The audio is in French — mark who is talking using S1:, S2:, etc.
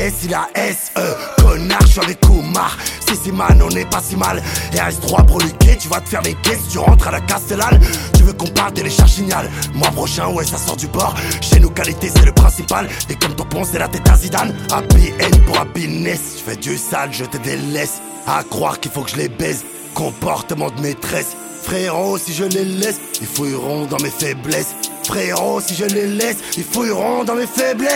S1: S, il a S-E. Connard, je suis avec Kumar. Si man, on est pas si mal. RS3 broluqué, tu vas te faire les caisses. Tu rentres à la Castellane. Tu veux qu'on parte et les charchignales. Mois prochain, ouais, ça sort du bord. Chez nous, qualité, c'est le principal. Et comme ton pont, c'est la tête à Zidane. APN pour happiness. Je fais du sale, je te délaisse. À croire qu'il faut que je les baise. Comportement de maîtresse. Frérot, si je les laisse, ils fouilleront dans mes faiblesses. Frérot, si je les laisse, ils fouilleront dans mes faiblesses.